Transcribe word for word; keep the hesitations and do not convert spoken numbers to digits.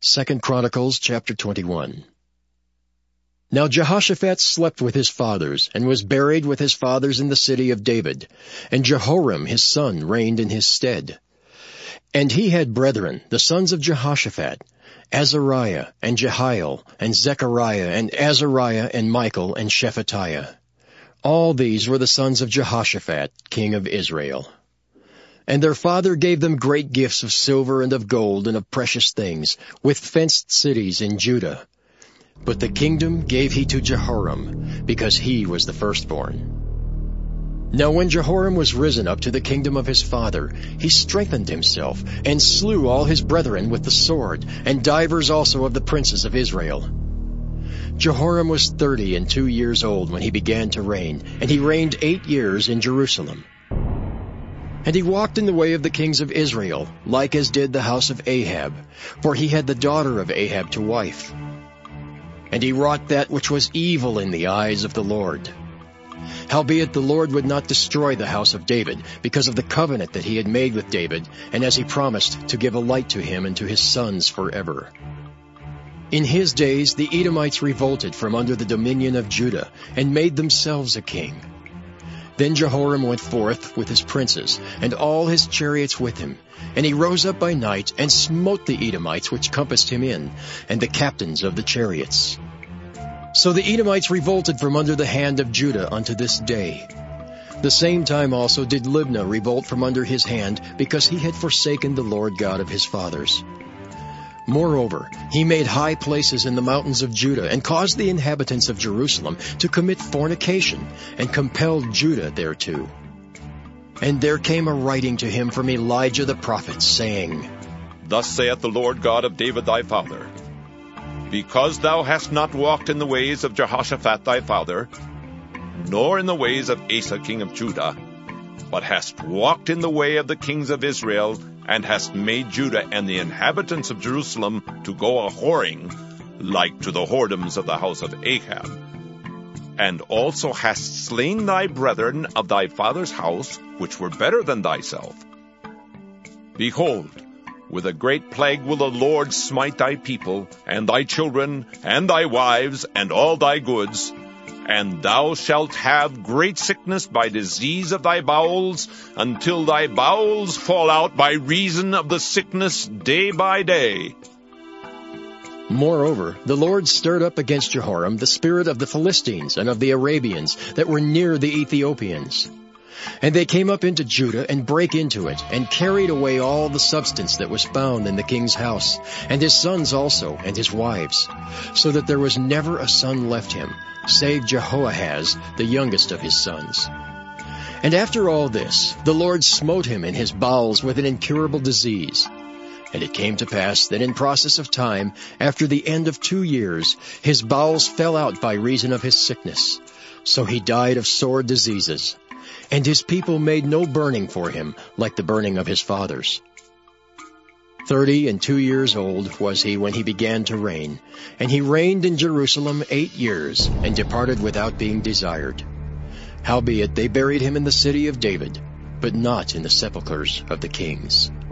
Second Chronicles chapter twenty-one. Now Jehoshaphat slept with his fathers, and was buried with his fathers in the city of David, and Jehoram his son reigned in his stead. And he had brethren, the sons of Jehoshaphat, Azariah, and Jehiel, and Zechariah, and Azariah, and Michael, and Shephatiah. All these were the sons of Jehoshaphat, king of Israel. And their father gave them great gifts of silver and of gold and of precious things, with fenced cities in Judah. But the kingdom gave he to Jehoram, because he was the firstborn. Now when Jehoram was risen up to the kingdom of his father, he strengthened himself, and slew all his brethren with the sword, and divers also of the princes of Israel. Jehoram was thirty and two years old when he began to reign, and he reigned eight years in Jerusalem. And he walked in the way of the kings of Israel, like as did the house of Ahab, for he had the daughter of Ahab to wife. And he wrought that which was evil in the eyes of the Lord. Howbeit the Lord would not destroy the house of David, because of the covenant that he had made with David, and as he promised to give a light to him and to his sons forever. In his days the Edomites revolted from under the dominion of Judah, and made themselves a king. Then Jehoram went forth with his princes, and all his chariots with him. And he rose up by night, and smote the Edomites which compassed him in, and the captains of the chariots. So the Edomites revolted from under the hand of Judah unto this day. The same time also did Libnah revolt from under his hand, because he had forsaken the Lord God of his fathers. Moreover, he made high places in the mountains of Judah, and caused the inhabitants of Jerusalem to commit fornication, and compelled Judah thereto. And there came a writing to him from Elijah the prophet, saying, Thus saith the Lord God of David thy father, Because thou hast not walked in the ways of Jehoshaphat thy father, nor in the ways of Asa king of Judah, but hast walked in the way of the kings of Israel, and hast made Judah and the inhabitants of Jerusalem to go a-whoring, like to the whoredoms of the house of Ahab, and also hast slain thy brethren of thy father's house, which were better than thyself. Behold, with a great plague will the Lord smite thy people, and thy children, and thy wives, and all thy goods, and thou shalt have great sickness by disease of thy bowels, until thy bowels fall out by reason of the sickness day by day. Moreover, the Lord stirred up against Jehoram the spirit of the Philistines and of the Arabians that were near the Ethiopians. And they came up into Judah, and brake into it, and carried away all the substance that was found in the king's house, and his sons also, and his wives, so that there was never a son left him, save Jehoahaz, the youngest of his sons. And after all this, the Lord smote him in his bowels with an incurable disease. And it came to pass that in process of time, after the end of two years, his bowels fell out by reason of his sickness. So he died of sore diseases. And his people made no burning for him, like the burning of his fathers. Thirty and two years old was he when he began to reign, and he reigned in Jerusalem eight years, and departed without being desired. Howbeit they buried him in the city of David, but not in the sepulchres of the kings.